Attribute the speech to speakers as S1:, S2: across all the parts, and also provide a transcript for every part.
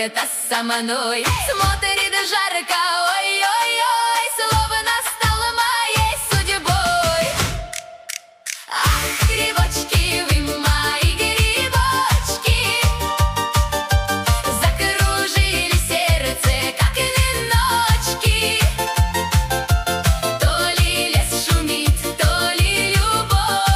S1: это со мной. Смотрит жарко, ой-ой-ой, словно стала моей судьбой. Ах, грибочки, вы мои грибочки, закружили сердце, как веночки. То ли лес шумит, то ли любовь,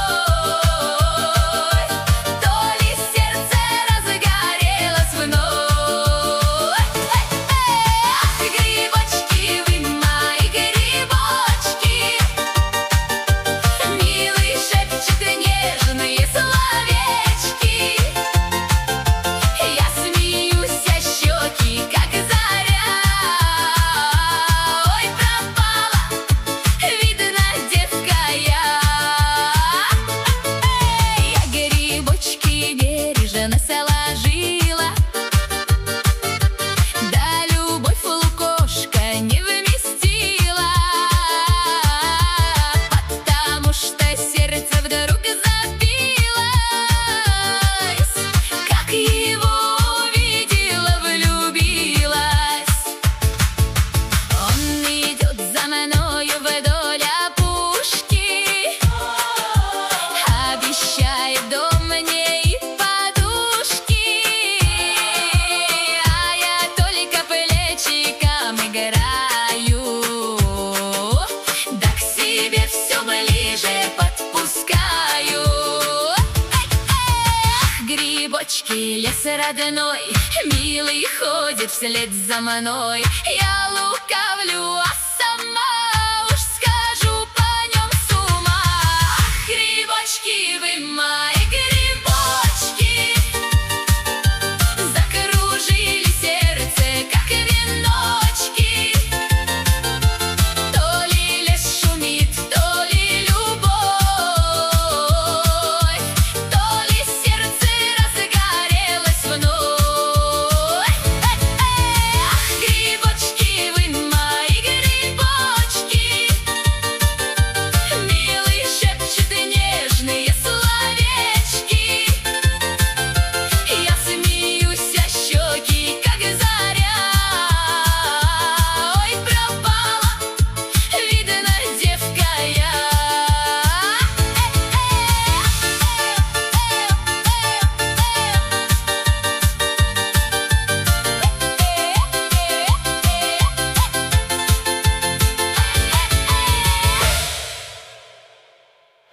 S1: то ли сердце разгорелось вновь. Ах, грибочки, вы мои грибочки, милый шепчет нежные словечки. Я смеюсь, а щеки, как заря. Ой, пропала, видно, девка я. Я грибочки бережно сложила, да любовь лукошка не вместила, потому что сердце вдруг забилось. Как его увидела, влюбилась. Он идет за мною вдоль опушки, обещает дом мне и подушки, а я только плечиком играю, да к себе все ближе подпускаю. Ах, грибочки, лес родной, милый ходит вслед за мной. Я лукавлю,